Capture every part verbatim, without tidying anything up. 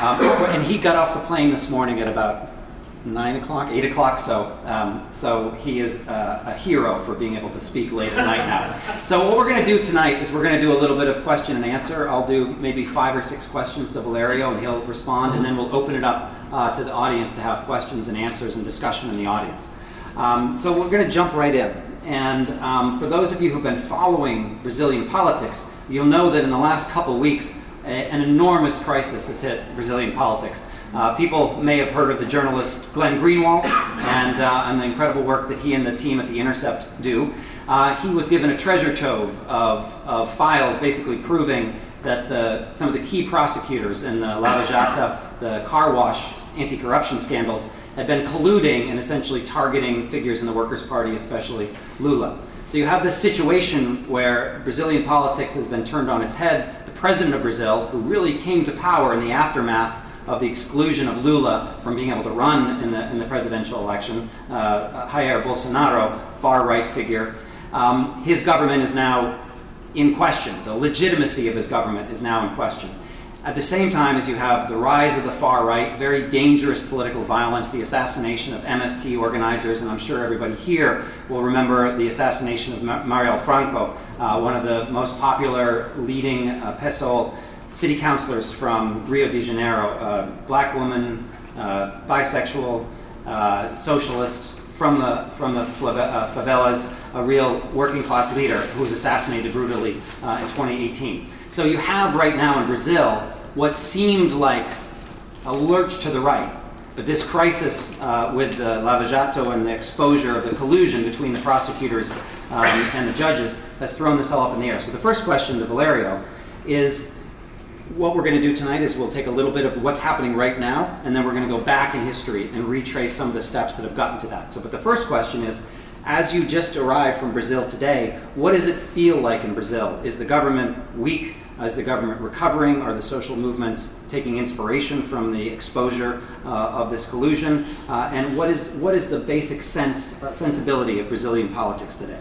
Um, and he got off the plane this morning at about nine o'clock, eight o'clock, so um, so he is uh, a hero for being able to speak late at night now. So what we're going to do tonight is we're going to do a little bit of question and answer. I'll do maybe five or six questions to Valerio, and he'll respond, and then we'll open it up uh, to the audience to have questions and answers and discussion in the audience. Um, so we're going to jump right in. And um, for those of you who've been following Brazilian politics, you'll know that in the last couple weeks, a, an enormous crisis has hit Brazilian politics. Uh, people may have heard of the journalist Glenn Greenwald and, uh, and the incredible work that he and the team at The Intercept do. Uh, he was given a treasure trove of, of files basically proving that the, some of the key prosecutors in the Lava Jato, the car wash anti-corruption scandals, had been colluding and essentially targeting figures in the Workers' Party, especially Lula. So you have this situation where Brazilian politics has been turned on its head. The president of Brazil, who really came to power in the aftermath of the exclusion of Lula from being able to run in the, in the presidential election, uh, Jair Bolsonaro, far-right figure, um, his government is now in question. The legitimacy of his government is now in question. At the same time as you have the rise of the far-right, very dangerous political violence, the assassination of M S T organizers, and I'm sure everybody here will remember the assassination of Marielle Franco, uh, one of the most popular leading uh, P SOL city councilors from Rio de Janeiro, a black woman, uh, bisexual, uh, socialist from the from the favelas, a real working class leader who was assassinated brutally uh, in twenty eighteen. So you have right now in Brazil what seemed like a lurch to the right, but this crisis uh, with the Lava Jato and the exposure of the collusion between the prosecutors um, and the judges has thrown this all up in the air. So the first question to Valerio is, what we're going to do tonight is we'll take a little bit of what's happening right now, and then we're going to go back in history and retrace some of the steps that have gotten to that. So, but the first question is, as you just arrived from Brazil today, what does it feel like in Brazil? Is the government weak? Is the government recovering? Are the social movements taking inspiration from the exposure uh, of this collusion? Uh, and what is what is the basic sense uh, sensibility of Brazilian politics today?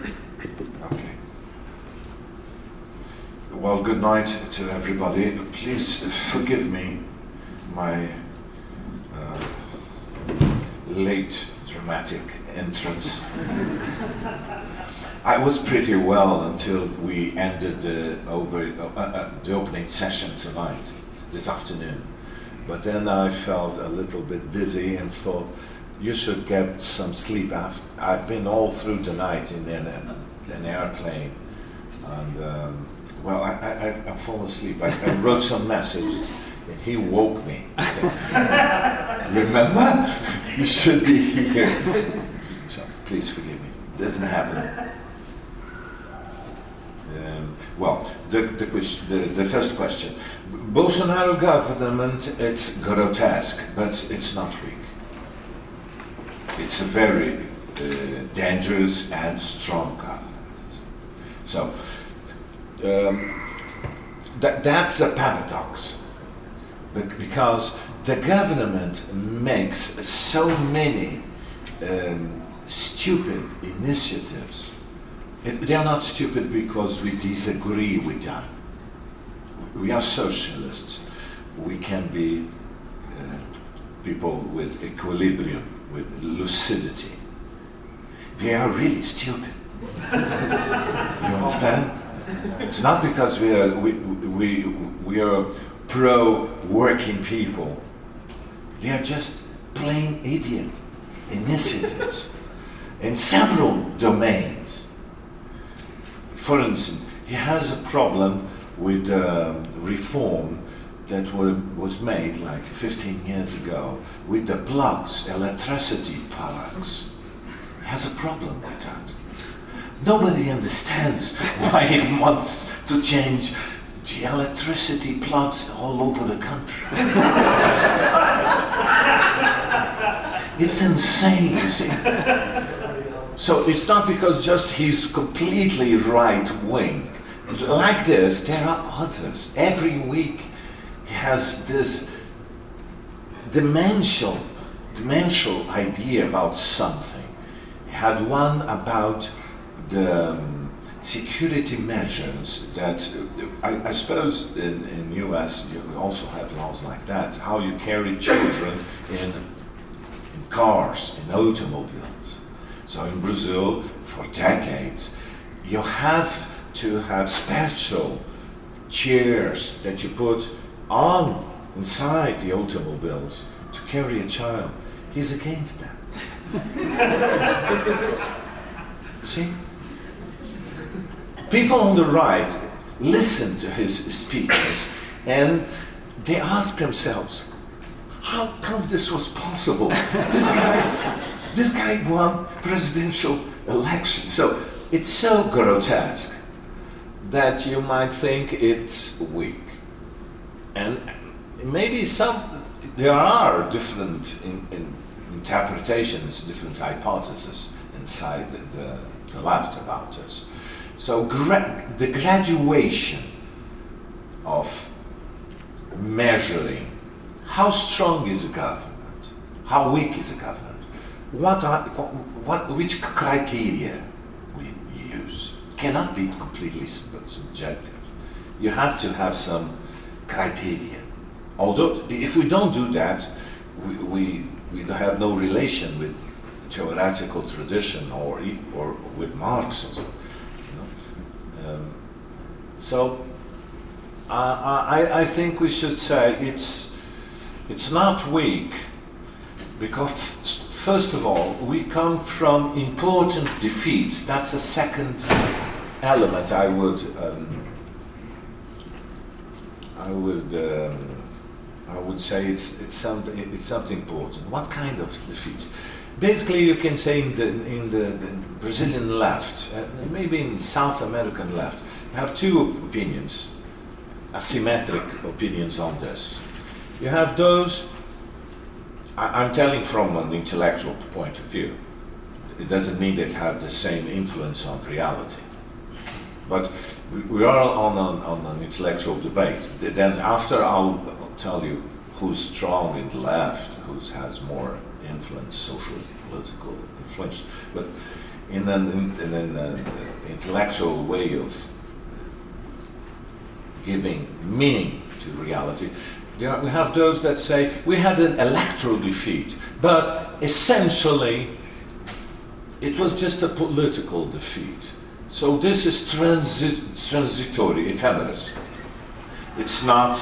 Okay. Well, good night to everybody. Please forgive me my uh, late dramatic entrance. I was pretty well until we ended the, over, uh, uh, the opening session tonight, this afternoon. But then I felt a little bit dizzy and thought, you should get some sleep. I've, I've been all through the night in an, an airplane. And um, well, I, I, I've, I've fallen asleep. I, I wrote some messages and he woke me. Said, remember? You should be here. So please forgive me. It doesn't happen. Um, well, the, the, the, the first question. Bolsonaro government, it's grotesque, but it's not weak. It's a very uh, dangerous and strong government. So, um, that, that's a paradox, because the government makes so many um, stupid initiatives. It, they are not stupid because we disagree with them. We are socialists. We can be uh, people with equilibrium, with lucidity. They are really stupid. You understand? It's not because we are we we we are pro-working people. They are just plain idiot initiatives in several domains. For instance, he has a problem with uh, reform that were, was made like fifteen years ago with the plugs, electricity plugs. He has a problem with that. Nobody understands why he wants to change the electricity plugs all over the country. It's insane, you see. So it's not because just he's completely right-wing. Like this, there are others. Every week he has this demential, demential idea about something. He had one about the, um, security measures that, uh, I, I suppose in, in U S you also have laws like that, how you carry children in, in cars, in automobiles. So in Brazil, for decades, you have to have special chairs that you put on inside the automobiles to carry a child. He's against that. See? People on the right listen to his speeches and they ask themselves, how come this was possible? This guy, this guy won presidential election. So it's so grotesque that you might think it's weak. And maybe some, there are different in, in interpretations, different hypotheses inside the, the, the left about this. So gra the graduation of measuring how strong is a government, how weak is a government, what are, what, which criteria we use cannot be completely subjective. You have to have some criteria. Although, if we don't do that, we, we, we have no relation with theoretical tradition or, or with Marxism. You know? Um, so, uh, I, I think we should say it's, it's not weak, because first of all, we come from important defeats. That's a second element I would, um, I would, um, I would say it's it's something it's something important. What kind of defeats? Basically, you can say in the in the, the Brazilian left, uh, maybe in South American left, you have two opinions, asymmetric opinions on this. You have those. I, I'm telling from an intellectual point of view. It doesn't mean they have the same influence on reality, but we, we are on an, on an intellectual debate. Then after I'll tell you who's strong in the left, who has more influence, social, political influence. But in an, in, in an uh, intellectual way of giving meaning to reality, there are, we have those that say we had an electoral defeat, but essentially it was just a political defeat. So this is transi transitory, ephemeris. It's not.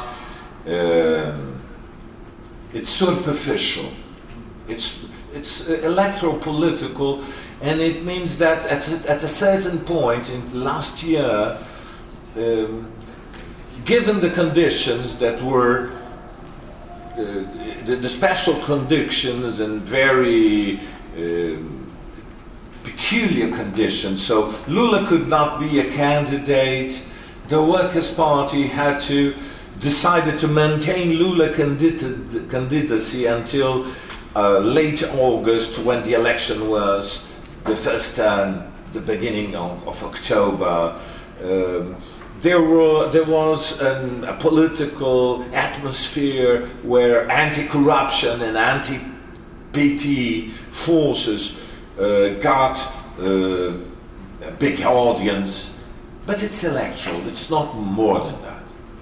Um, it's superficial. It's it's electoral political, and it means that at a, at a certain point in last year, um, given the conditions that were uh, the, the special conditions and very um, peculiar conditions, so Lula could not be a candidate. The Workers' Party had to. Decided to maintain Lula candidacy until uh, late August, when the election was the first time, the beginning of, of October. Um, there were there was an, a political atmosphere where anti-corruption and anti-P T forces uh, got uh, a big audience, but it's electoral. It's not more than that.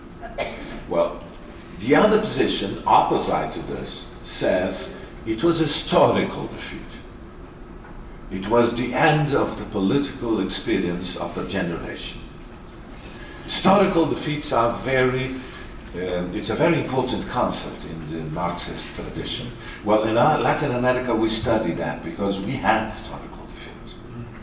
Well, the other position, opposite to this, says it was a historical defeat. It was the end of the political experience of a generation. Historical defeats are very, um, it's a very important concept in the Marxist tradition. Well, in our Latin America we study that because we had historical defeats.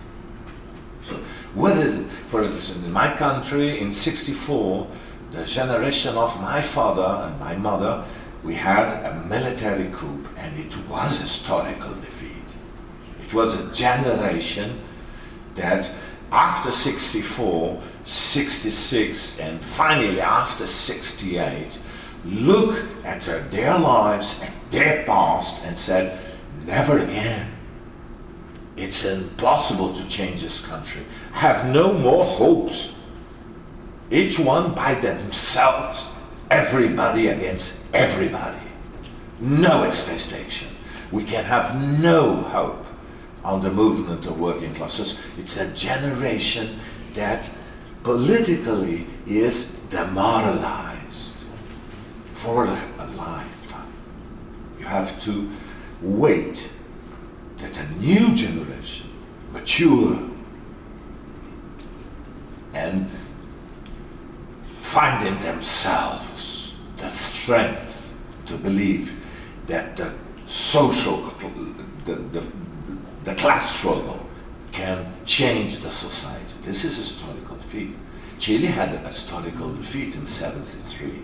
So, what is it? For instance, in my country, in sixty-four, the generation of my father and my mother, we had a military coup, and it was a historical defeat. It was a generation that after sixty-four, sixty-six, and finally after sixty-eight, look at their, their lives and their past and said, never again. It's impossible to change this country. Have no more hopes. Each one by themselves, everybody against everybody. No expectation. We can have no hope on the movement of working classes. It's a generation that politically is demoralized for a lifetime. You have to wait that a new generation mature and find in themselves the strength to believe that the social, the, the, the class struggle can change the society. This is historical defeat. Chile had a historical defeat in seventy-three.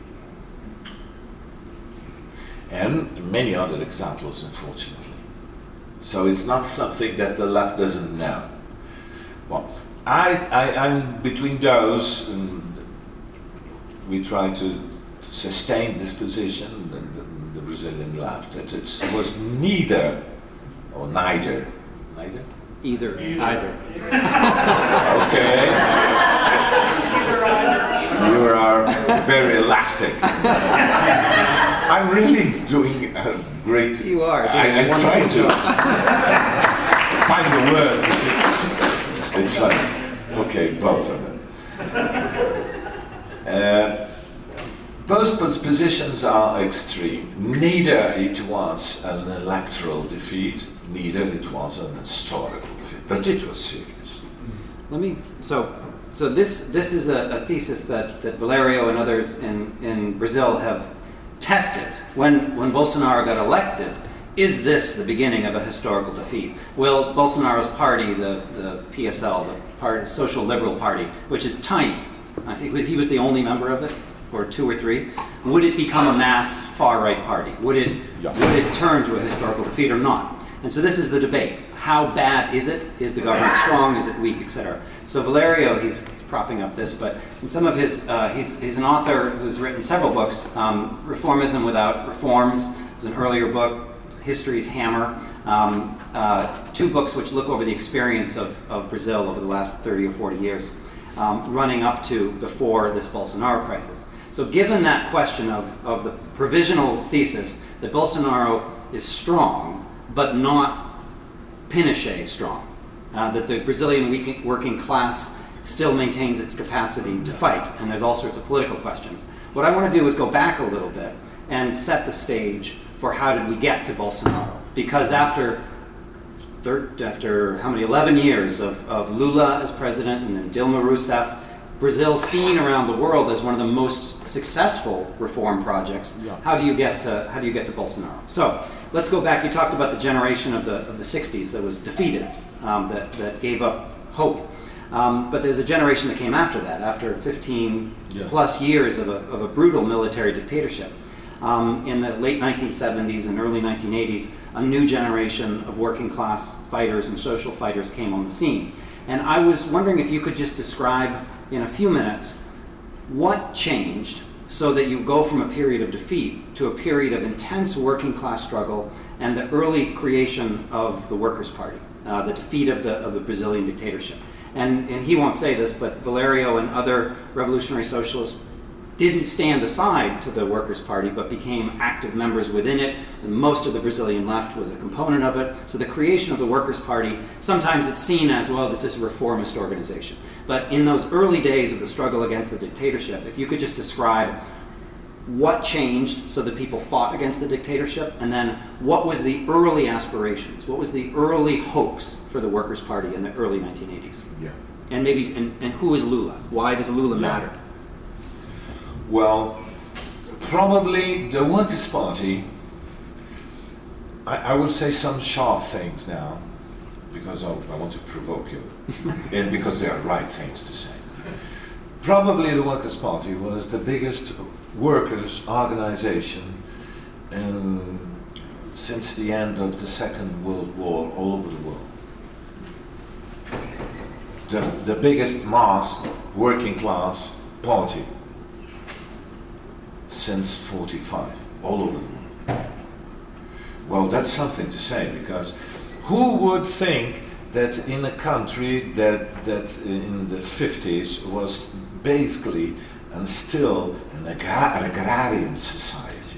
And many other examples, unfortunately. So it's not something that the left doesn't know. Well, I, I, I'm between those, and we try to sustain this position, and the, the Brazilian left, that it was neither, or neither, neither? Either, either. Okay. You are very elastic. I'm really doing a great... You are. I, I'm trying to find the word. It's funny. Okay, both of them. Uh, both pos positions are extreme. Neither it was an electoral defeat, neither it was an historical defeat, but it was serious. Let me, so, so this, this is a, a thesis that, that Valerio and others in, in Brazil have tested. When, when Bolsonaro got elected, is this the beginning of a historical defeat? Will Bolsonaro's party, the, the P S L, the party, Social Liberal Party, which is tiny, I think he was the only member of it, or two or three, would it become a mass far-right party? Would it, yeah. would it turn to a historical defeat or not? And so this is the debate. How bad is it? Is the government strong? Is it weak, et cetera? So Valerio, he's, he's propping up this, but in some of his, uh, he's, he's an author who's written several books. Um, Reformism Without Reforms is an earlier book, History's Hammer, um, uh, two books which look over the experience of, of Brazil over the last thirty or forty years, um, running up to before this Bolsonaro crisis. So given that question of, of the provisional thesis that Bolsonaro is strong, but not Pinochet strong, uh, that the Brazilian weak, working class still maintains its capacity to fight, and there's all sorts of political questions. What I want to do is go back a little bit and set the stage for how did we get to Bolsonaro. Because after, third, after how many, eleven years of, of Lula as president and then Dilma Rousseff, Brazil seen around the world as one of the most successful reform projects. Yeah. How do you get to, how do you get to Bolsonaro? So let's go back. You talked about the generation of the, of the sixties that was defeated, um, that, that gave up hope. Um, but there's a generation that came after that, after fifteen yeah. plus years of a, of a brutal military dictatorship. Um, in the late nineteen seventies and early nineteen eighties, a new generation of working class fighters and social fighters came on the scene. And I was wondering if you could just describe in a few minutes what changed so that you go from a period of defeat to a period of intense working class struggle and the early creation of the Workers' Party, uh, the defeat of the, of the Brazilian dictatorship. And, and he won't say this, but Valerio and other revolutionary socialists didn't stand aside to the Workers' Party, but became active members within it, and most of the Brazilian left was a component of it. So the creation of the Workers' Party, sometimes it's seen as, well, this is a reformist organization. But in those early days of the struggle against the dictatorship, if you could just describe what changed so that people fought against the dictatorship, and then what was the early aspirations, what was the early hopes for the Workers' Party in the early nineteen eighties? Yeah. And maybe, and, and who is Lula? Why does Lula yeah. matter? Well, probably the Workers' Party, I, I will say some sharp things now, because I, I want to provoke you, and because they are right things to say. Probably the Workers' Party was the biggest workers' organization in, since the end of the Second World War all over the world. The, the biggest mass working class party since forty-five, all over the world. Well, that's something to say, because who would think that in a country that, that in the fifties was basically and still an agra agrarian society,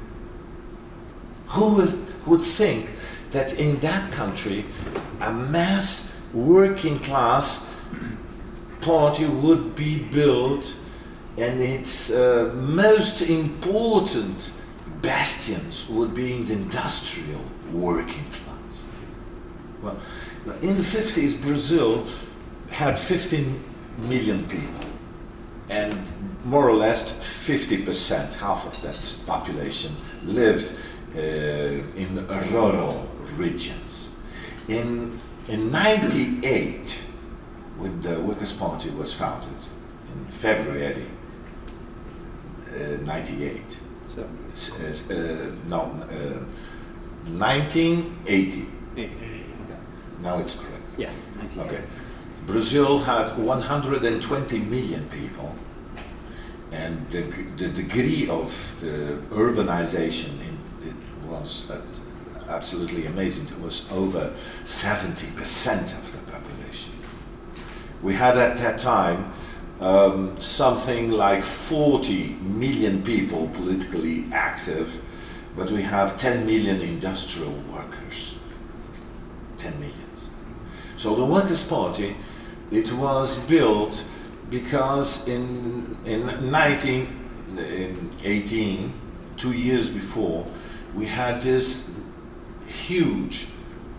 who would, would think that in that country a mass working class party would be built, and its uh, most important bastions would be in the industrial working class. Well, in the fifties, Brazil had fifteen million people, and more or less fifty percent, half of that population, lived uh, in rural regions. In, in ninety-eight, when the Workers' Party was founded, in February uh, ninety-eight, So, uh, no, uh, nineteen eighty. eight. Okay. Now it's correct. Yes, nineteen eighty. Okay. Brazil had one hundred twenty million people, and the, the degree of uh, urbanization in, it was uh, absolutely amazing. It was over seventy percent of the population. We had at that time um, something like forty million people politically active, but we have ten million industrial workers. ten million. So the Workers' Party, it was built because in, in nineteen eighteen, two years before, we had this huge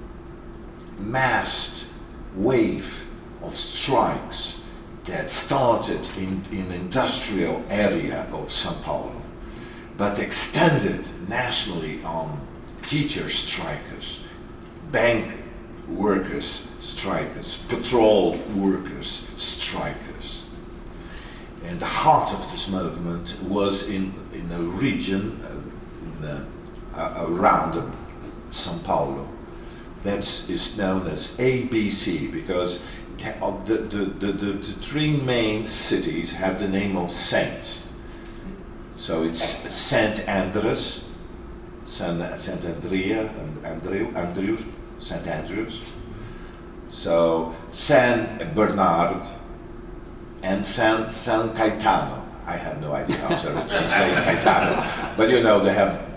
massed wave of strikes that started in, in industrial area of São Paulo, but extended nationally on teacher strikers, bank workers strikers, patrol workers strikers. And the heart of this movement was in, in a region uh, in the, uh, around São Paulo that is known as A B C, because the, the, the, the, the three main cities have the name of saints. So it's Saint Andres, Saint, Saint Andrea, and Andrew, Andrews, Saint Andrews. So San Bernard and San San Caetano. I have no idea how to translate Caetano, but you know they have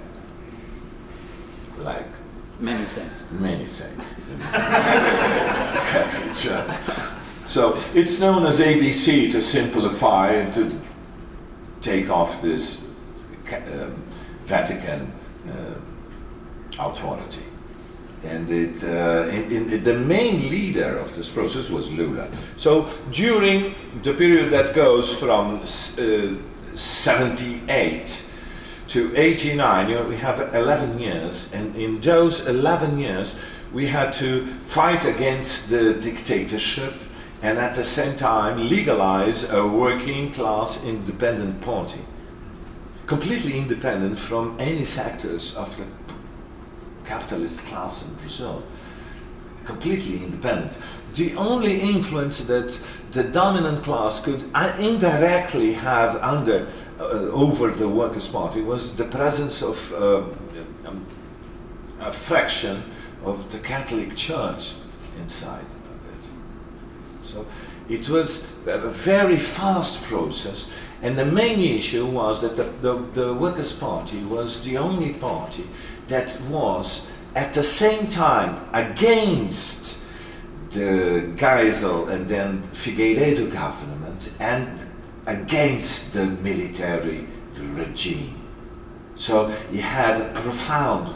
like Many saints. many saints. Catholic Church. So it's known as A B C to simplify and to take off this um, Vatican uh, authority. And it, uh, in, in, the main leader of this process was Lula. So during the period that goes from uh, seventy-eight to eighty-nine, you know, we have eleven years, and in those eleven years we had to fight against the dictatorship and at the same time legalize a working class independent party, completely independent from any sectors of the capitalist class in Brazil, completely independent. The only influence that the dominant class could indirectly have under uh, over the Workers' Party was the presence of uh, um, a fraction of the Catholic Church inside of it. So it was a very fast process, and the main issue was that the, the, the Workers' Party was the only party that was at the same time against the Geisel and then Figueiredo government and against the military regime. So he had a profound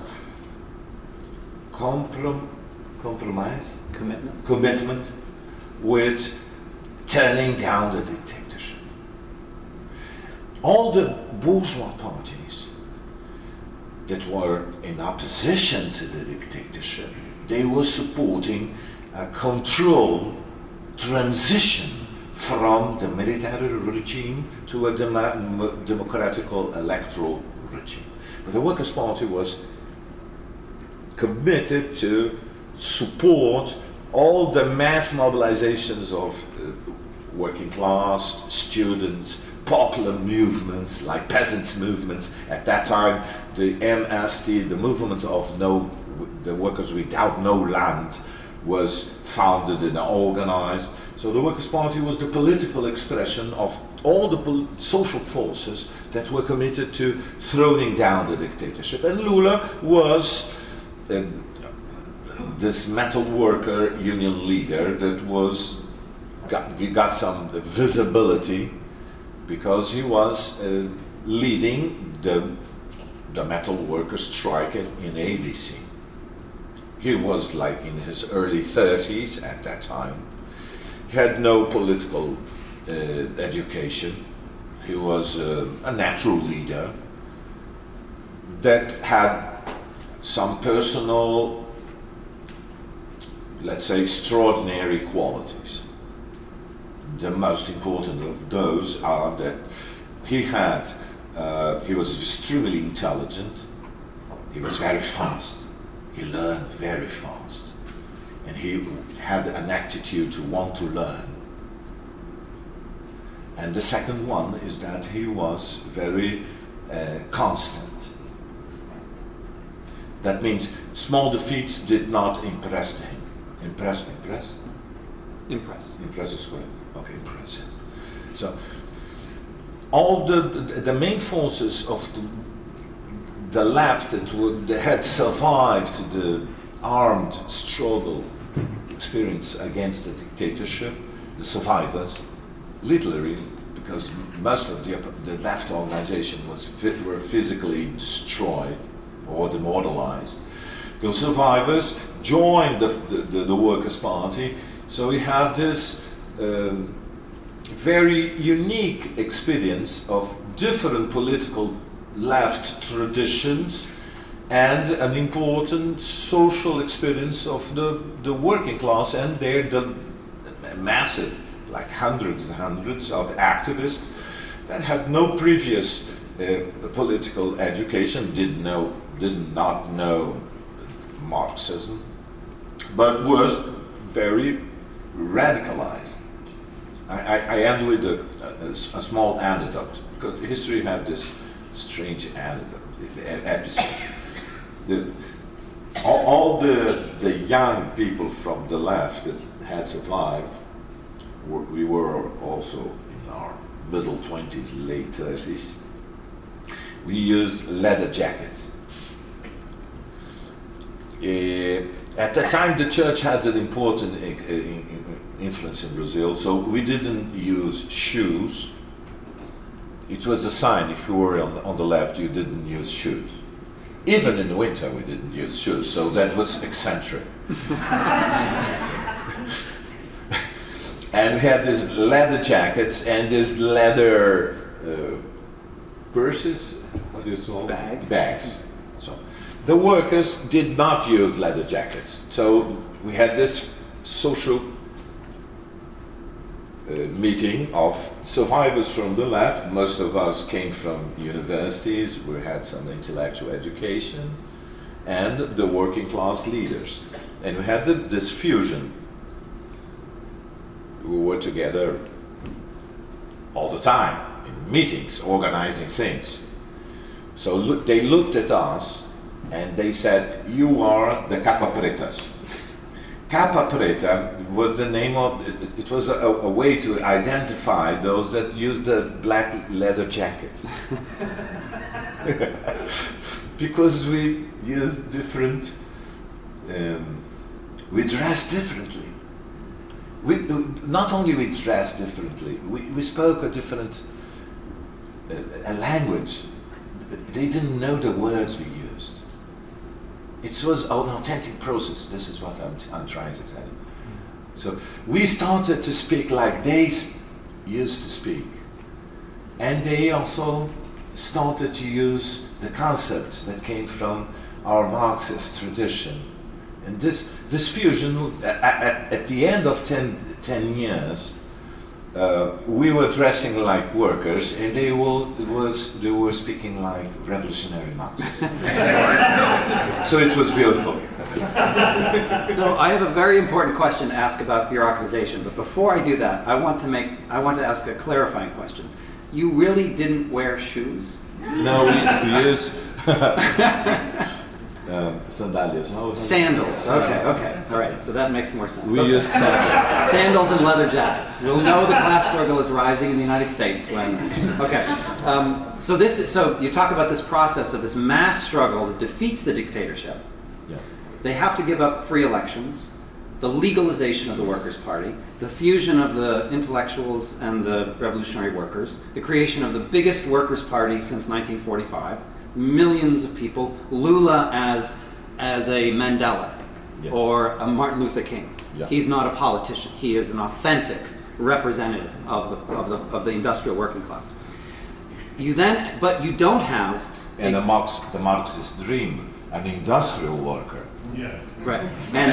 comprom compromise, Commitment. commitment with turning down the dictatorship. All the bourgeois parties that were in opposition to the dictatorship, they were supporting a controlled transition from the military regime to a dem democratical electoral regime. But the Workers' Party was committed to support all the mass mobilizations of uh, working class, students, popular movements like peasants' movements. At that time, the M S T, the movement of no, the workers without no land, was founded and organized. So the Workers' Party was the political expression of all the social forces that were committed to throwing down the dictatorship. And Lula was uh, this metal worker union leader that was got, he got some visibility because he was uh, leading the, the metal workers' strike in A B C. He was like in his early thirties at that time. He had no political uh, education. He was uh, a natural leader that had some personal, let's say, extraordinary qualities. The most important of those are that he had, uh, he was extremely intelligent, he was very fast, he learned very fast, and he had an attitude to want to learn. And the second one is that he was very uh, constant. That means small defeats did not impress him. Impress, impress? Impress. Impress is correct. Okay, impress him. So, all the, the, the main forces of the, the left that, would, that had survived the armed struggle experience against the dictatorship, the survivors, literally, because most of the, the left organization was were physically destroyed or demoralized. The survivors joined the, the, the Workers' Party, so we have this um, very unique experience of different political left traditions and an important social experience of the, the working class and their the massive, like hundreds and hundreds of activists that had no previous uh, political education, didn't know, did not know Marxism, but was very radicalized. I, I, I end with a, a, a small anecdote, because history had this strange anecdote, episode. The, all, all the, the young people from the left that had survived, were, we were also in our middle twenties, late thirties, we used leather jackets. Uh, at that time, the church had an important uh, influence in Brazil, so we didn't use shoes. It was a sign, if you were on, on the left, you didn't use shoes. Even in the winter, we didn't use shoes, so that was eccentric. And we had these leather jackets and these leather uh, purses, what do you call them? Bag. Bags. So the workers did not use leather jackets, so we had this social uh, meeting of survivors from the left. Most of us came from universities, we had some intellectual education, and the working class leaders. And we had the, this fusion. We were together all the time, in meetings, organizing things. So look, they looked at us and they said, "You are the Capa Pretas." Capa Preta was the name of, it, it was a, a way to identify those that used the black leather jackets. Because we used different, um, we dressed differently. We, not only we dressed differently, we, we spoke a different uh, a language. They didn't know the words we used. It was an authentic process. This is what I'm, t I'm trying to tell you. So we started to speak like they used to speak. And they also started to use the concepts that came from our Marxist tradition. And this, this fusion, at, at, at the end of ten, ten years, uh, we were dressing like workers, and they, will, it was, they were speaking like revolutionary Marxists. So it was beautiful. So I have a very important question to ask about bureaucratization, but before I do that, I want to make, I want to ask a clarifying question. You really didn't wear shoes? No, we, we use uh, sandalias. No, Sandals. Okay, okay. All right, so that makes more sense. We okay. use sandals. Sandals and leather jackets. We'll know the class struggle is rising in the United States when... Okay. Um, so, this is, so you talk about this process of this mass struggle that defeats the dictatorship. Yeah. They have to give up free elections. the legalization of the Workers' Party, the fusion of the intellectuals and the revolutionary workers, the creation of the biggest Workers' Party since nineteen forty-five, millions of people, Lula as, as a Mandela Yeah. or a Martin Luther King. Yeah. He's not a politician. He is an authentic representative of the, of the, of the industrial working class. You then, but you don't have... And a- the, Marx, the Marxist dream, an industrial worker. Yeah. Right. And,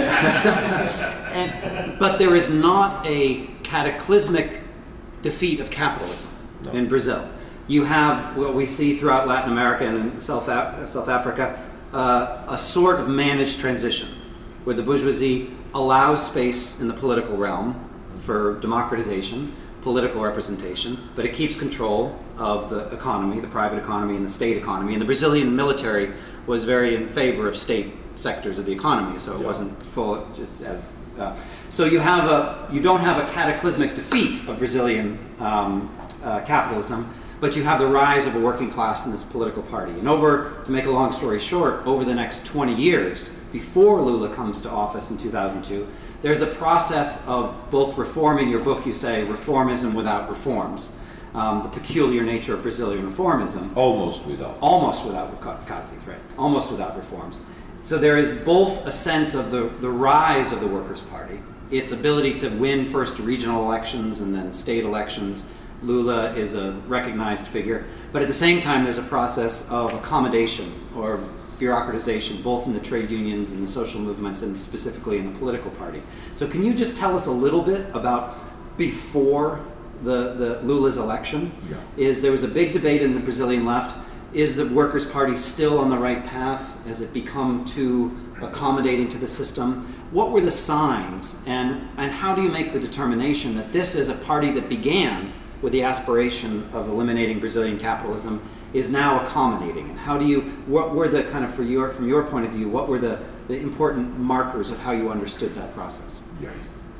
and, but there is not a cataclysmic defeat of capitalism No. in Brazil. You have what we see throughout Latin America and in South, Af- South Africa, uh, a sort of managed transition where the bourgeoisie allows space in the political realm for democratization, political representation, but it keeps control of the economy, the private economy and the state economy. And the Brazilian military was very in favor of state sectors of the economy, so it Yeah. wasn't full just as. Uh, so you have a you don't have a cataclysmic defeat of Brazilian um, uh, capitalism, but you have the rise of a working class in this political party. And over, to make a long story short, over the next twenty years, before Lula comes to office in two thousand two, there's a process of both reform. In your book, you say reformism without reforms, um, the peculiar nature of Brazilian reformism. Almost without. Almost without Cassis, right? Almost without reforms. So there is both a sense of the, the rise of the Workers' Party, its ability to win first regional elections and then state elections. Lula is a recognized figure, but at the same time there's a process of accommodation or of bureaucratization, both in the trade unions and the social movements and specifically in the political party. So can you just tell us a little bit about before the, the Lula's election? Yeah. Is there was a big debate in the Brazilian left. Is the Workers' Party still on the right path? Has it become too accommodating to the system? What were the signs, and, and how do you make the determination that this is a party that began with the aspiration of eliminating Brazilian capitalism is now accommodating? And how do you, what were the kind of, for your, from your point of view, what were the, the important markers of how you understood that process? Yeah.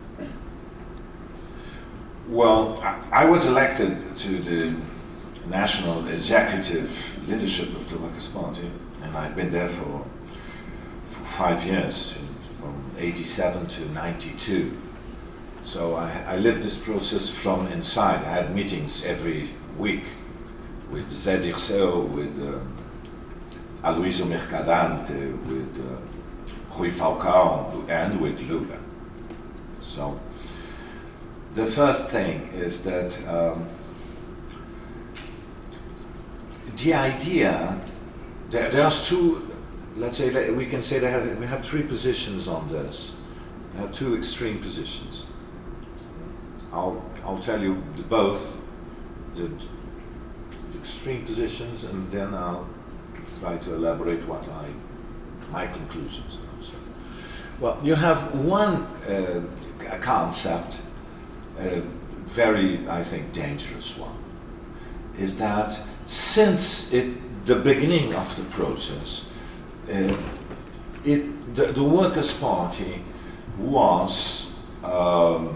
Well, I, I was elected to the national executive leadership of the Workers' Party, and I've been there for, for five years, from eighty-seven to ninety-two. So I, I lived this process from inside. I had meetings every week with Zé Dirceu, with uh, Aloysio Mercadante, with uh, Rui Falcão, and with Lula. So the first thing is that um, the idea, there, there's two, let's say, we can say that we have three positions on this. We have two extreme positions. I'll, I'll tell you the both, the, the extreme positions, and then I'll try to elaborate what I, my conclusions are. So, well, you have one uh, concept, a very, I think, dangerous one, is that since it, the beginning of the process, uh, it, the, the Workers' Party was um,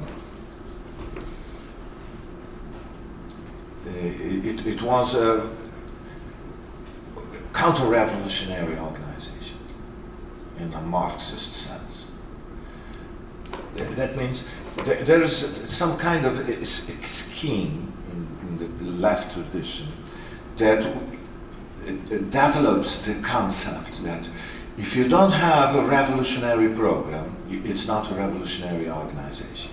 it, it was a counter-revolutionary organization in a Marxist sense. That means there is some kind of a scheme in, in the left tradition that develops the concept that if you don't have a revolutionary program, it's not a revolutionary organization.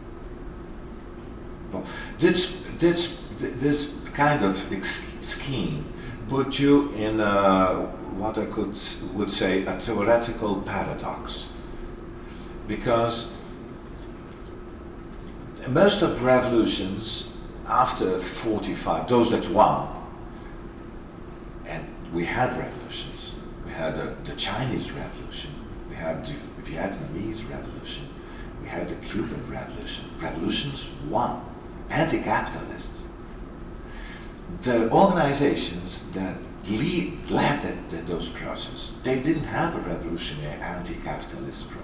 But this, this, this kind of scheme put you in a, what I could would say a theoretical paradox, because most of revolutions after forty-five, those that won, and we had revolutions. We had uh, the Chinese Revolution, we had the Vietnamese Revolution, we had the Cuban Revolution. Revolutions won, anti-capitalists. The organizations that lead, led that, that those processes, they didn't have a revolutionary anti-capitalist program.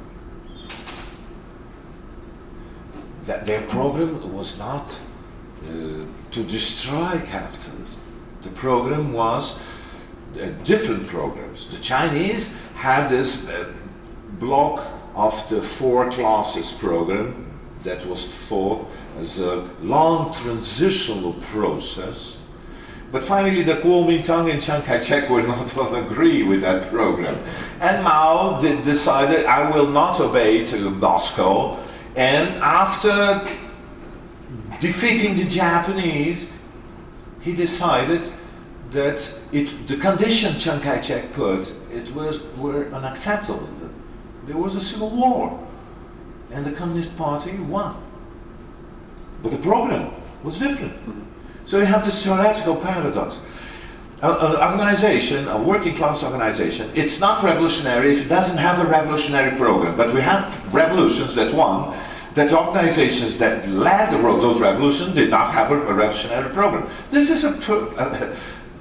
That their program was not uh, to destroy capitalism. The program was uh, different programs. The Chinese had this uh, block of the four classes program that was thought as a long transitional process. But finally the Kuomintang and Chiang Kai-shek were not going to agree with that program. And Mao did decided, I will not obey to Moscow. And after defeating the Japanese, he decided that it, the condition Chiang Kai-shek put, it was were unacceptable. There was a civil war, and the Communist Party won. But the problem was different. So you have this theoretical paradox. An organization, a working class organization, it's not revolutionary if it doesn't have a revolutionary program. But we have revolutions that won, that organizations that led those revolutions did not have a, a revolutionary program. This is a, uh,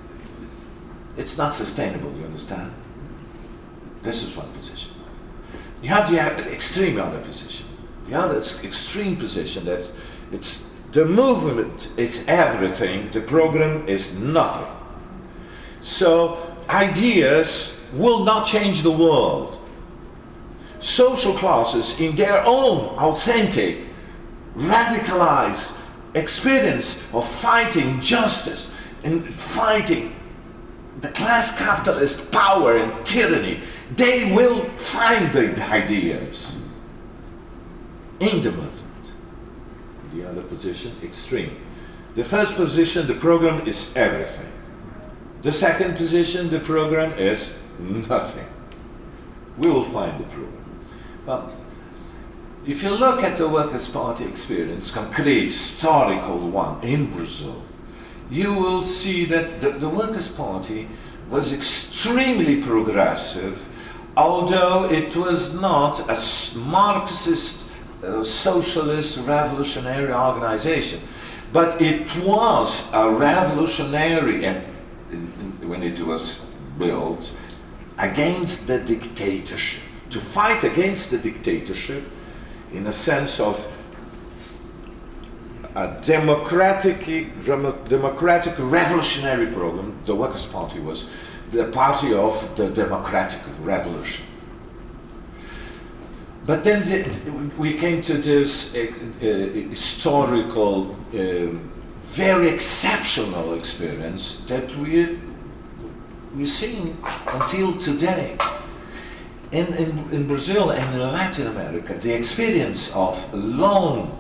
it's not sustainable, you understand? This is one position. You have the extreme other position. The other extreme position that it's the movement, it's everything, the program is nothing. So ideas will not change the world. Social classes in their own authentic, radicalized experience of fighting justice and fighting the class capitalist power and tyranny, they will find the ideas in the movement. The other position, extreme. The first position, the program is everything. The second position, the program is nothing. We will find the program. But if you look at the Workers' Party experience, concrete, historical one in Brazil, you will see that the, the Workers' Party was extremely progressive, although it was not a Marxist, uh, socialist, revolutionary organization. But it was a revolutionary, and when it was built, against the dictatorship. To fight against the dictatorship in a sense of a democratic, democratic revolutionary program. The Workers' Party was the party of the democratic revolution. But then the, we came to this uh, uh, historical, uh, very exceptional experience that we we're seeing until today. In, in, in Brazil and in Latin America, the experience of long,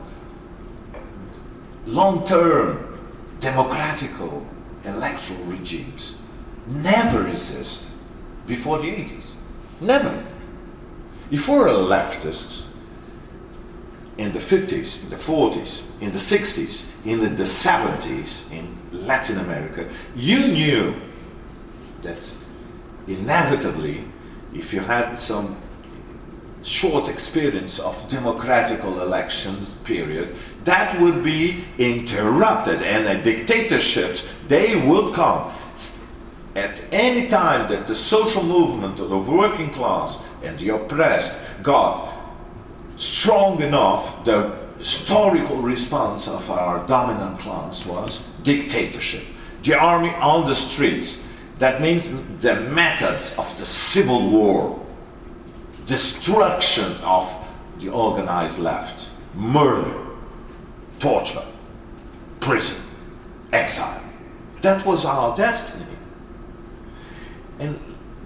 long-term democratical electoral regimes never existed before the eighties. Never. If you were a leftist in the fifties, in the forties, in the sixties, in the, the seventies in Latin America, you knew that inevitably, if you had some short experience of democratical election period, that would be interrupted, and the dictatorships, they would come. At any time that the social movement of the working class and the oppressed got strong enough, the historical response of our dominant class was dictatorship. The army on the streets. That means the methods of the civil war, destruction of the organized left, murder, torture, prison, exile. That was our destiny. And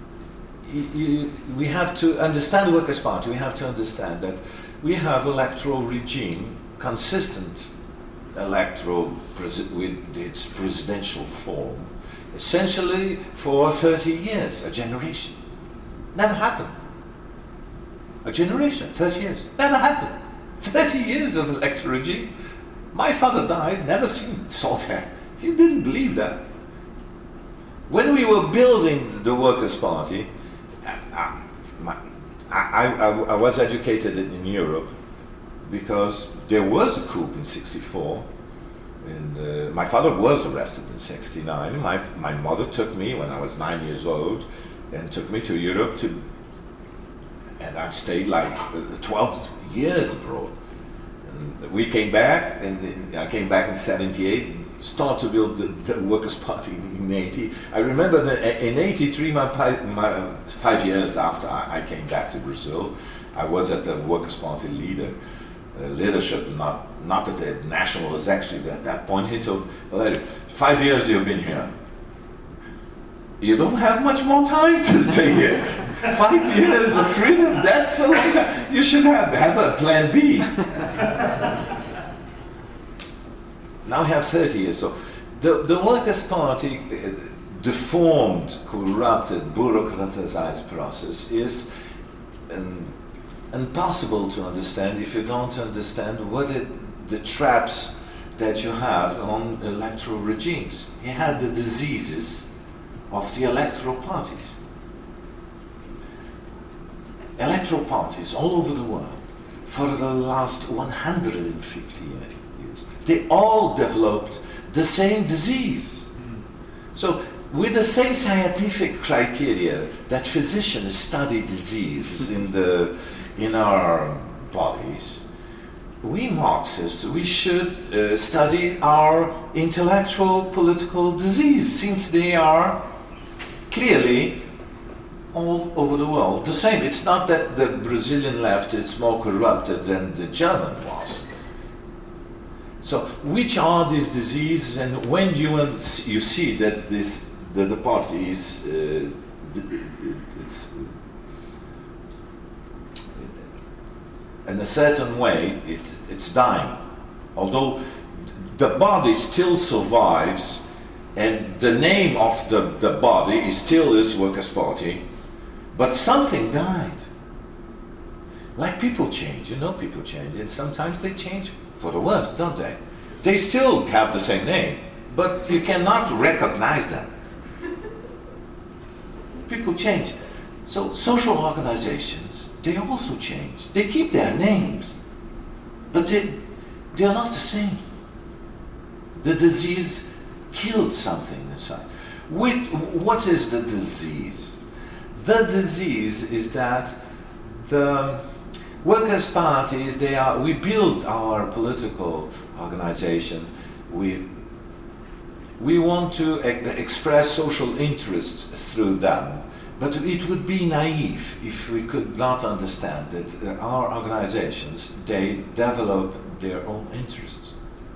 we have to understand the Workers' Party, we have to understand that we have electoral regime, consistent electoral with its presidential form, essentially for thirty years, a generation. Never happened. A generation, thirty years. Never happened. thirty years of electoral regime. My father died, never seen, saw that. He didn't believe that. When we were building the Workers' Party, I, I, I, I was educated in Europe because there was a coup in sixty-four. And, uh, my father was arrested in sixty-nine. My, my mother took me when I was nine years old and took me to Europe to, and I stayed like twelve years abroad. And we came back, and I came back in seventy-eight, started to build the, the Workers' Party in eighty. I remember that in eighty-three, my, my, five years after I, I came back to Brazil, I was at the Workers' Party leader uh, leadership, not not at the national, was actually at that point. He told, well, five years you've been here. You don't have much more time to stay here. Five years of freedom, that's so long time. You should have, have a plan B. Now we have thirty years. So the, the Workers' Party uh, deformed, corrupted, bureaucratized process is um, impossible to understand if you don't understand what it, the traps that you have on electoral regimes. You had the diseases of the electoral parties. Electoral parties all over the world for the last one hundred fifty years, they all developed the same disease. Mm. So with the same scientific criteria that physicians study diseases in the in our bodies, we Marxists, we should uh, study our intellectual political disease, since they are clearly all over the world the same. It's not that the Brazilian left is more corrupted than the German was. So which are these diseases, and when you you see that this that the party is uh, it's in a certain way it, it's dying, although the body still survives and the name of the, the body is still is Workers' Party, but something died. Like people change, you know, people change, and sometimes they change for the worse, don't they? They still have the same name, but you cannot recognize them. People change. So social organizations, they also change. They keep their names, but they, they are not the same. The disease killed something inside. With, what is the disease? The disease is that the Workers' Parties, they are, we build our political organization with, we want to e express social interests through them, but it would be naive if we could not understand that uh, our organizations, they develop their own interests.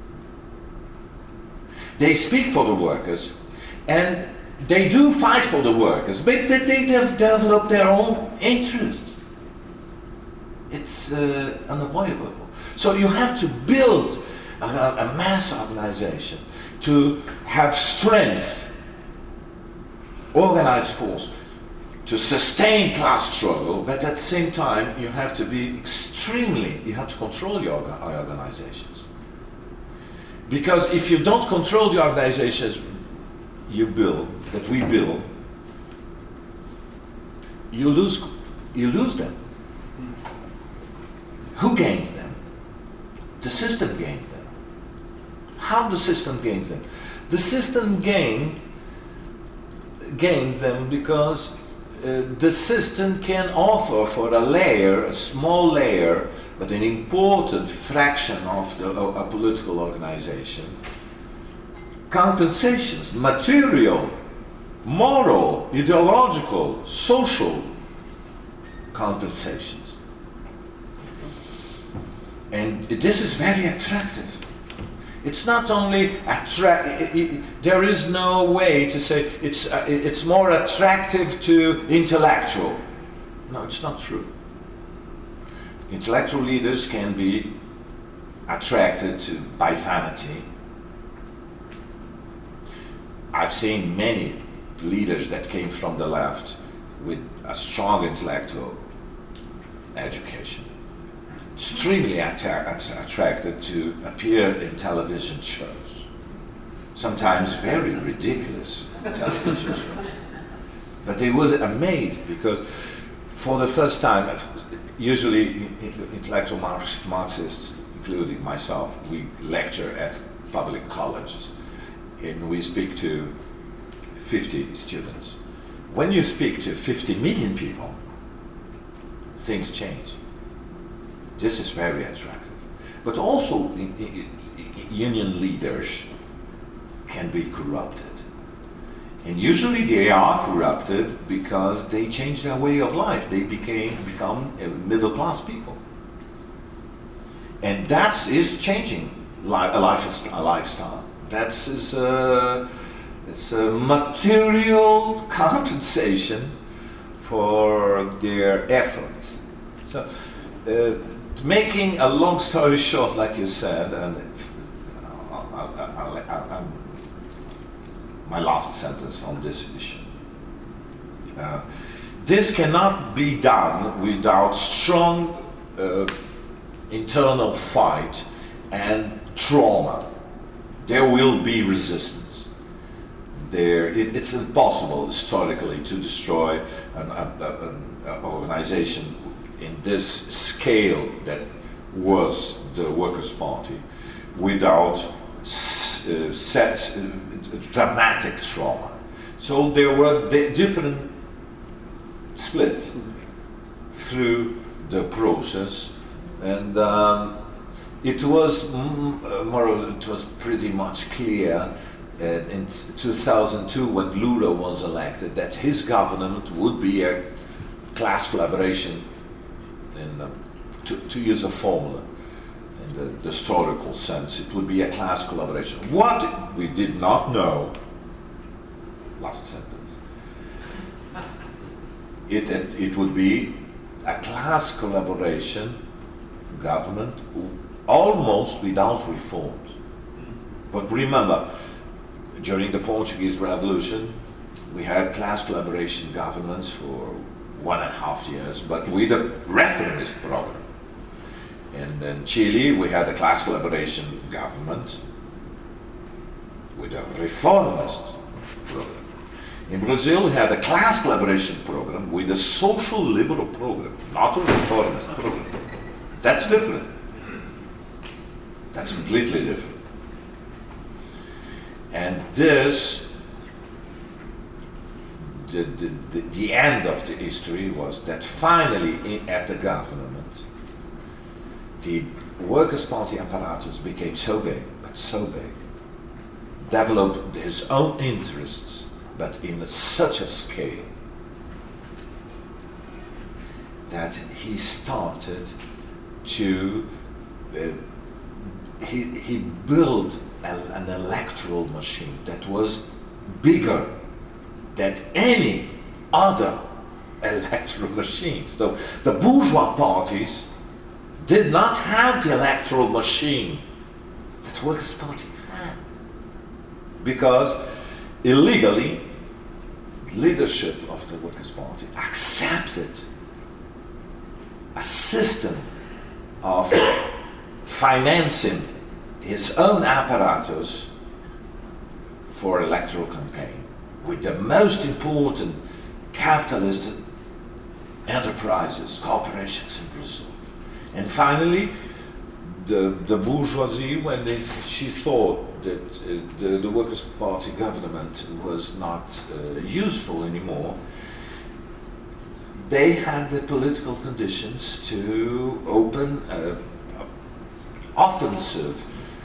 They speak for the workers, and they do fight for the workers, but they, they have developed their own interests. It's uh, unavoidable. So you have to build a, a mass organization to have strength, organized force, to sustain class struggle, but at the same time you have to be extremely, you have to control your organizations. Because if you don't control the organizations you build, that we build, you lose, you lose them. Who gains them? The system gains them. How the system gains them? The system gain, gains them because uh, the system can offer for a layer, a small layer, but an important fraction of the, of a political organization, compensations, material, moral, ideological, social compensations. And this is very attractive. It's not only attract. There is no way to say it's uh, it's more attractive to intellectual. No, it's not true. Intellectual leaders can be attracted to by vanity. I've seen many leaders that came from the left with a strong intellectual education, extremely atta att attracted to appear in television shows, sometimes very ridiculous television shows. But they were amazed because for the first time, usually intellectual Marxists, including myself, we lecture at public colleges and we speak to fifty students. When you speak to fifty million people, things change. This is very attractive. But also, in, in, in, union leaders can be corrupted. And usually they are corrupted because they change their way of life. They became become uh, middle-class people. And that is changing li a, life, a lifestyle. That's is a, it's a material compensation for their efforts. So, uh, making a long story short, like you said, and if, uh, I, I, I, I, my last sentence on this issue. Uh, this cannot be done without strong uh, internal fight and trauma. There will be resistance. There, it, it's impossible historically to destroy an, an, an organization in this scale that was the Workers' Party without uh, set, uh, dramatic trauma. So there were di different splits through the process, and um, it was mm, uh, more, it was pretty much clear uh, in two thousand two when Lula was elected that his government would be a class collaboration, in uh, to, to use a formula in the, the historical sense, it would be a class collaboration. What we did not know, last sentence, it, it, it would be a class collaboration government almost without reforms. But remember, during the Portuguese Revolution, we had class collaboration governments for one and a half years, but with a reformist program. And in Chile, we had a class collaboration government with a reformist program. In Brazil, we had a class collaboration program with a social liberal program, not a reformist program. That's different. That's completely different. And this, the, the, the, the end of the history was that finally in, at the government, the Workers' Party apparatus became so big, but so big, developed his own interests, but in such a scale that he started to, uh, he, he built a, an electoral machine that was bigger than any other electoral machine. So the bourgeois parties did not have the electoral machine that the Workers' Party had. Because illegally, leadership of the Workers' Party accepted a system of financing his own apparatus for electoral campaign with the most important capitalist enterprises, corporations in Brazil. And finally, the, the bourgeoisie, when they, she thought that uh, the, the Workers' Party government was not uh, useful anymore, they had the political conditions to open an offensive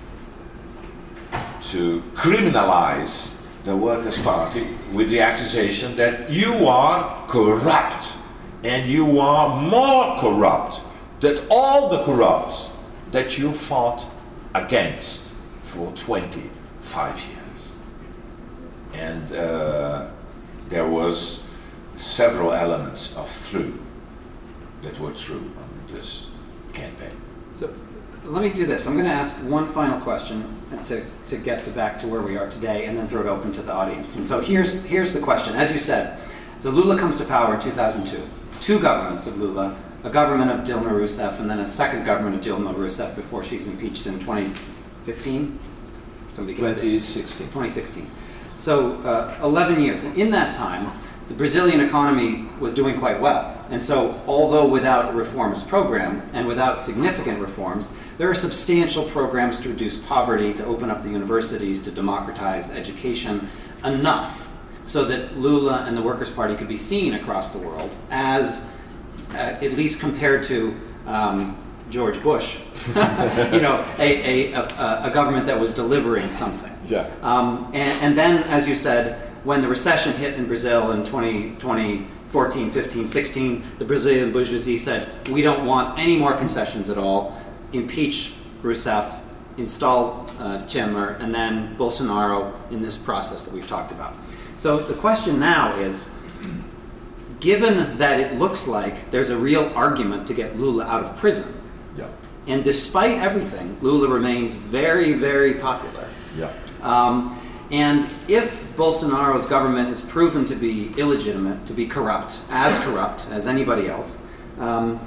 to criminalize the Workers' Party with the accusation that you are corrupt, and you are more corrupt than all the corrupts that you fought against for twenty-five years. And uh, there was several elements of true that were true on this campaign. So let me do this. I'm going to ask one final question to, to get to back to where we are today, and then throw it open to the audience. And so here's, here's the question. As you said, so Lula comes to power in two thousand two. Two governments of Lula, a government of Dilma Rousseff, and then a second government of Dilma Rousseff before she's impeached in twenty fifteen? Somebody twenty sixteen. twenty sixteen. So uh, eleven years. And in that time, the Brazilian economy was doing quite well. And so, although without a reformist program and without significant reforms, there are substantial programs to reduce poverty, to open up the universities, to democratize education, enough so that Lula and the Workers' Party could be seen across the world as, uh, at least compared to um, George Bush, you know, a, a, a, a government that was delivering something. Yeah. Um, and, and then, as you said, when the recession hit in Brazil in twenty fourteen, fifteen, sixteen, the Brazilian bourgeoisie said, we don't want any more concessions at all, impeach Rousseff, install uh, Temer, and then Bolsonaro in this process that we've talked about. So the question now is, given that it looks like there's a real argument to get Lula out of prison, Yeah. and despite everything, Lula remains very, very popular. Yeah. Um, and if Bolsonaro's government is proven to be illegitimate, to be corrupt, as corrupt as anybody else, um,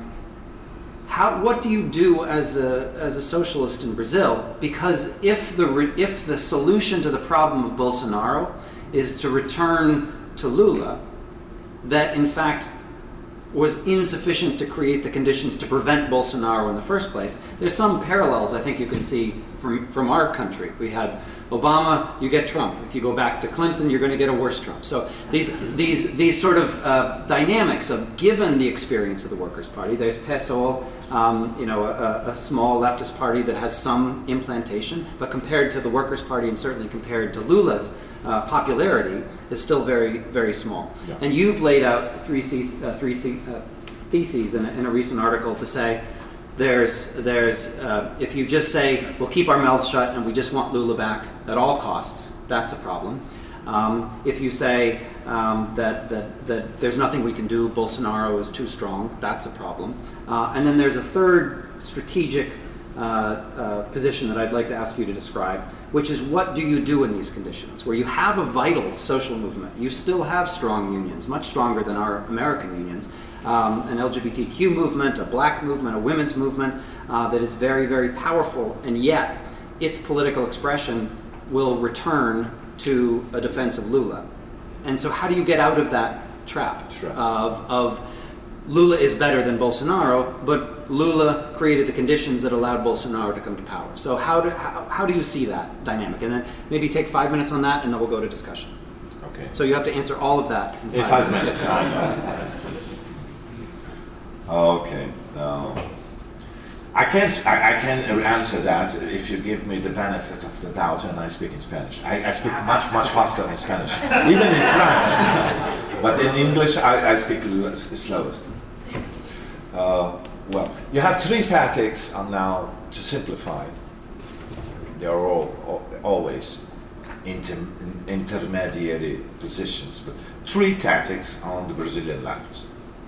how, what do you do as a, as a socialist in Brazil? Because if the, re, if the solution to the problem of Bolsonaro is to return to Lula, that in fact was insufficient to create the conditions to prevent Bolsonaro in the first place. There's some parallels I think you can see from, from our country. We had Obama, you get Trump. If you go back to Clinton, you're going to get a worse Trump. So these, these, these sort of uh, dynamics of, given the experience of the Workers' Party, there's P SOL, um, you know, a, a small leftist party that has some implantation, but compared to the Workers' Party and certainly compared to Lula's Uh, popularity is still very, very small. Yeah. And you've laid out three, C's, uh, three C, uh, theses in a, in a recent article to say there's, there's uh, if you just say, we'll keep our mouths shut and we just want Lula back at all costs, that's a problem. Um, if you say um, that, that, that there's nothing we can do, Bolsonaro is too strong, that's a problem. Uh, and then there's a third strategic uh, uh, position that I'd like to ask you to describe, which is what do you do in these conditions where you have a vital social movement, you still have strong unions, much stronger than our American unions, um, an L G B T Q movement, a black movement, a women's movement uh, that is very, very powerful, and yet its political expression will return to a defense of Lula. And so how do you get out of that trap Trap. of, of Lula is better than Bolsonaro, but Lula created the conditions that allowed Bolsonaro to come to power. So how do, how, how do you see that dynamic? And then maybe take five minutes on that and then we'll go to discussion. Okay. So you have to answer all of that in five, In five minutes. minutes. Okay. No. I can I, I can answer that if you give me the benefit of the doubt and I speak in Spanish. I, I speak much much faster in Spanish, even in French. But in English I, I speak the slowest. Uh, well, you have three tactics on now to simplify. They are all, all always inter, intermediary positions, but three tactics on the Brazilian left.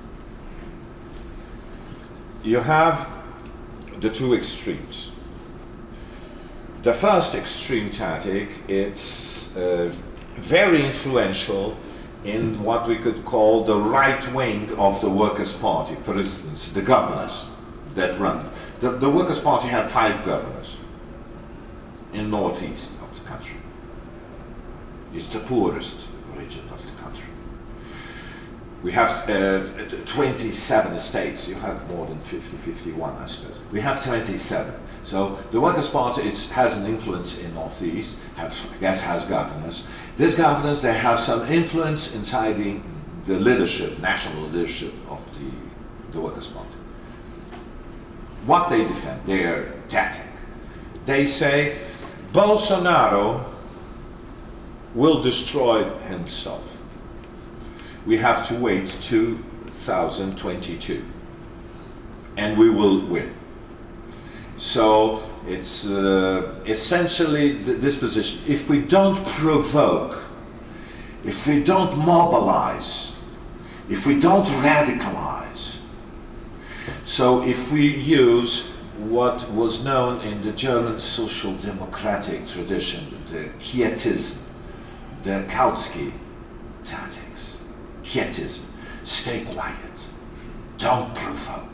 You have the two extremes. The first extreme tactic, it's uh, very influential in what we could call the right wing of the Workers' Party. For instance, the governors that run. The, the Workers' Party had five governors in northeast of the country. It's the poorest region of the country. We have uh, twenty-seven states. You have more than fifty, fifty-one, I suppose. We have twenty-seven. So the Workers' Party it has an influence in Northeast, has, yes, has governors. These governors, they have some influence inside the, the leadership, national leadership of the, the Workers' Party. What they defend, their tactic. They say, Bolsonaro will destroy himself. We have to wait two thousand twenty-two and we will win. So it's uh, essentially th this position. If we don't provoke, if we don't mobilize, if we don't radicalize, so if we use what was known in the German social democratic tradition, the Quietism, the Kautsky tactics, Quietism, stay quiet, don't provoke.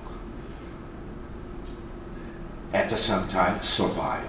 At the same time, survive.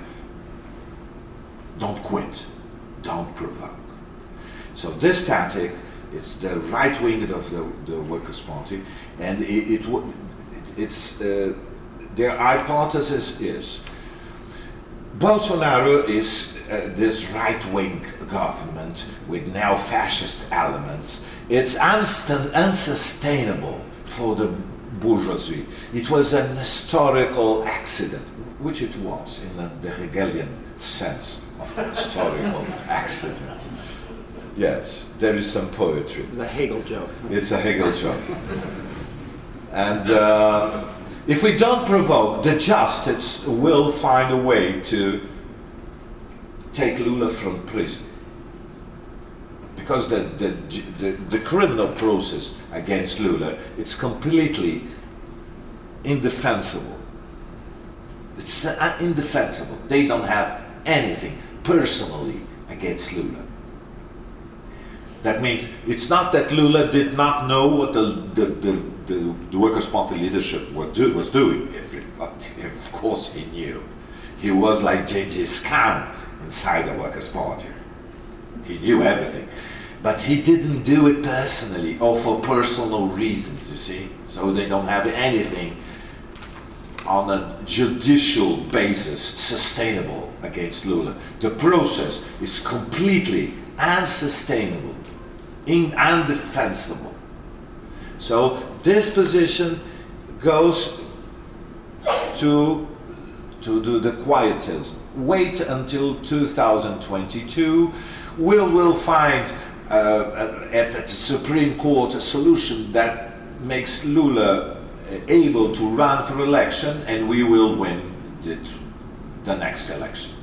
Don't quit, don't provoke. So this tactic, it's the right wing of the, the Workers' Party, and it, it, it's, uh, their hypothesis is, Bolsonaro is uh, this right-wing government with neo-fascist elements. It's unsustainable for the bourgeoisie. It was an historical accident, which it was in the, the Hegelian sense of historical accident. Yes, there is some poetry. It's a Hegel joke. It's a Hegel joke. And uh, if we don't provoke, the justice will find a way to take Lula from prison. Because the, the, the, the criminal process against Lula, it's completely indefensible. It's uh, indefensible. They don't have anything personally against Lula. That means it's not that Lula did not know what the, the, the, the, the Workers' Party leadership was, do, was doing. But of course he knew. He was like Genghis Khan inside the Workers' Party. He knew everything. But he didn't do it personally or for personal reasons, you see. So they don't have anything on a judicial basis sustainable against Lula. The process is completely unsustainable, in, undefensible. So this position goes to, to do the quietism. Wait until two thousand twenty-two. We will find uh, at, at the Supreme Court a solution that makes Lula able to run for election, and we will win the, the next election.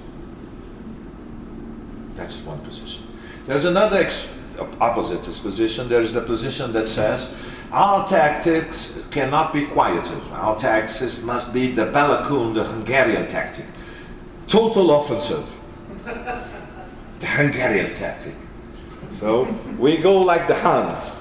That's one position. There's another ex opposite this position. There's the position that says our tactics cannot be quietism. Our tactics must be the Balakun, the Hungarian tactic. Total offensive. The Hungarian tactic. So we go like the Huns.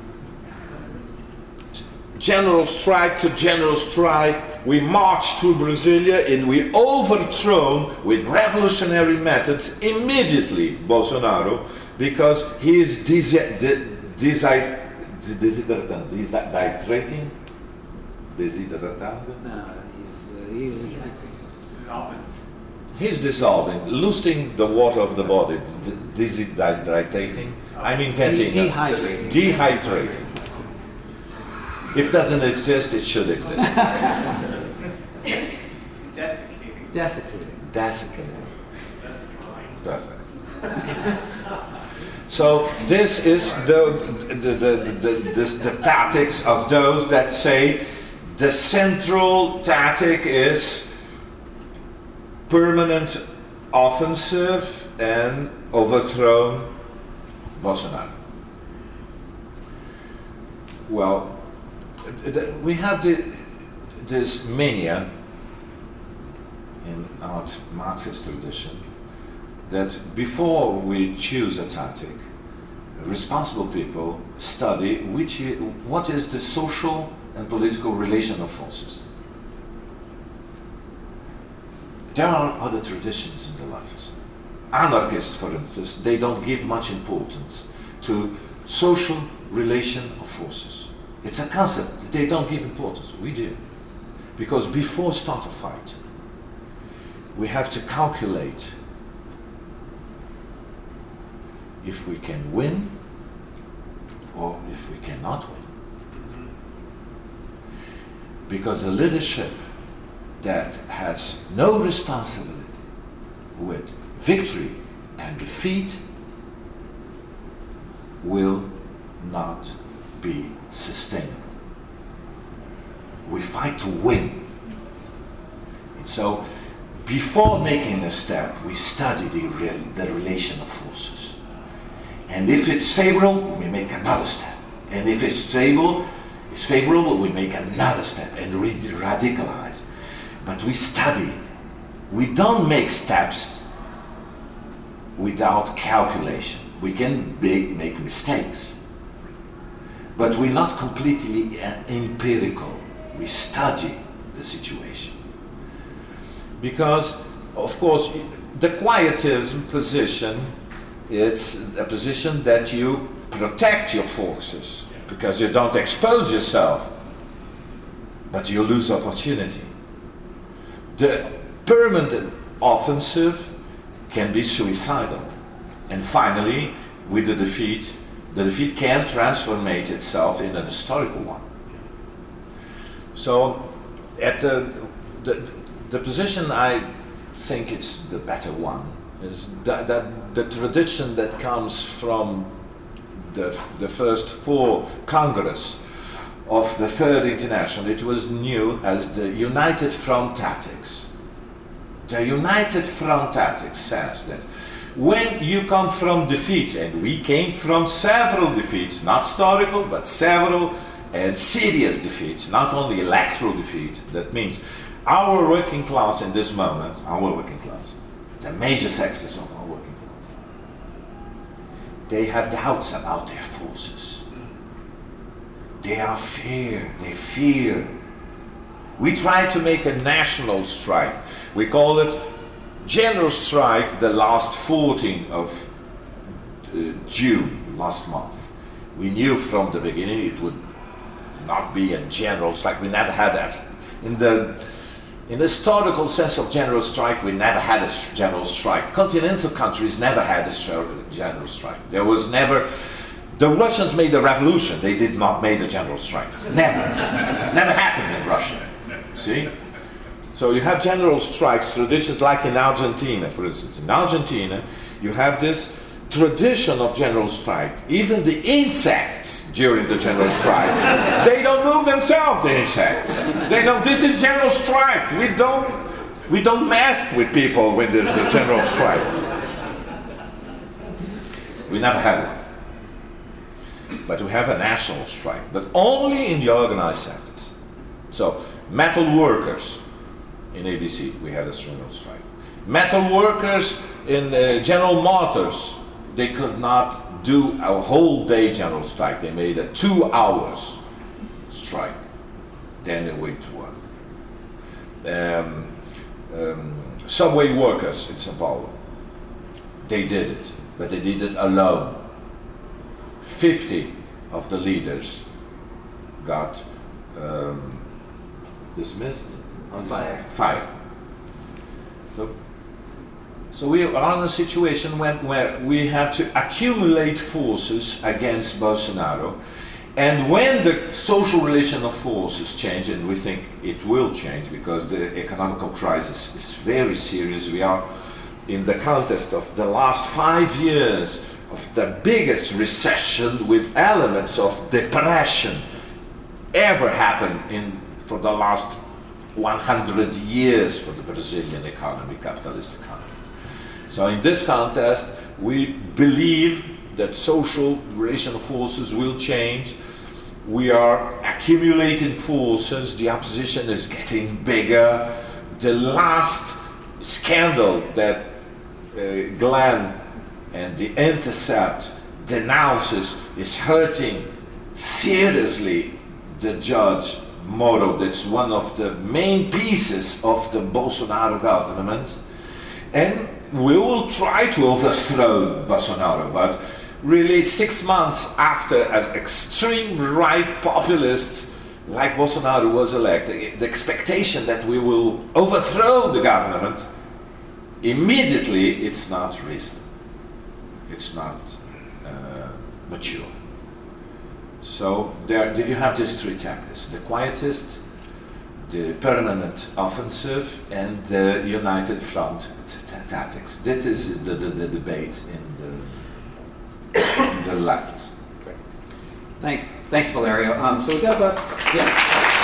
General strike to general strike, we march to Brasilia and we overthrow with revolutionary methods immediately Bolsonaro, because he is desiderating, desiderating, desiderating. No, he's, uh, he's Dissolving. He's dissolving, losing the water of the body, dehydrating. I'm inventing. de dehydrating. Dehydrating. If it doesn't exist, it should exist. Desiccating. Desiccating. Desiccating. That's drawing. Perfect. So this is the the, the, the, the, the, the tactics of those that say the central tactic is permanent offensive and overthrow Bolsonaro. Well, we have the, this mania in our Marxist tradition that before we choose a tactic, responsible people study which is, what is the social and political relation of forces. There are other traditions in the left. Anarchists, for instance, they don't give much importance to social relation of forces. It's a concept that they don't give importance. We do. Because before start a fight, we have to calculate if we can win or if we cannot win. Because a leadership that has no responsibility with victory and defeat will not be sustainable. We fight to win. And so, before making a step, we study the, real, the relation of forces. And if it's favorable, we make another step. And if it's stable, it's favorable, we make another step and radicalize. But we study it. We don't make steps without calculation. We can make, make mistakes. But we're not completely uh, empirical. We study the situation. Because, of course, the quietism position, it's a position that you protect your forces because you don't expose yourself, but you lose opportunity. The permanent offensive can be suicidal. And finally, with the defeat, the defeat can transformate itself in an historical one. So, at the, the, the position I think it's the better one is that, that the tradition that comes from the, the first four Congress of the Third International. It was known as the United Front Tactics. The United Front Tactics says that when you come from defeat, and we came from several defeats, not historical, but several and serious defeats, not only electoral defeat, that means our working class in this moment, our working class, the major sectors of our working class, they have doubts about their forces. They are fear, they fear. We try to make a national strike. We call it general strike the last fourteenth of uh, June, last month. We knew from the beginning it would not be a general strike. We never had that. In the, in the historical sense of general strike, we never had a general strike. Continental countries never had a general strike. There was never, the Russians made a revolution, they did not make a general strike. Never. Never happened in Russia. See? So you have general strikes, traditions like in Argentina, for instance. In Argentina, you have this tradition of general strike. Even the insects during the general strike, they don't move themselves, the insects. They don't, this is general strike. We don't, we don't mess with people when there's the general strike. We never had it. But we have a national strike, but only in the organized sectors. So, metal workers, in A B C, we had a general strike. Metal workers in uh, General Motors, they could not do a whole day general strike. They made a two hours strike. Then they went to work. Um, um, subway workers in Sao Paulo, they did it, but they did it alone. fifty of the leaders got um, dismissed. On fire. Fire. So, so we are in a situation when, where we have to accumulate forces against Bolsonaro, and when the social relation of forces change, and we think it will change because the economical crisis is very serious. We are in the context of the last five years of the biggest recession with elements of depression ever happened in for the last one hundred years for the Brazilian economy, capitalist economy. So in this context, we believe that social relation forces will change. We are accumulating forces, the opposition is getting bigger. The last scandal that uh, Glenn and The Intercept denounces is hurting seriously the judge Moro. That's one of the main pieces of the Bolsonaro government, and we will try to overthrow Bolsonaro, but really six months after an extreme right populist like Bolsonaro was elected, the expectation that we will overthrow the government immediately, it's not reasonable, it's not uh, mature. So there, you have these three tactics: the quietist, the permanent offensive, and the united front tactics. This is the, the, the debate in the, in the left. Thanks, thanks, Valerio. Um, so we got about yeah.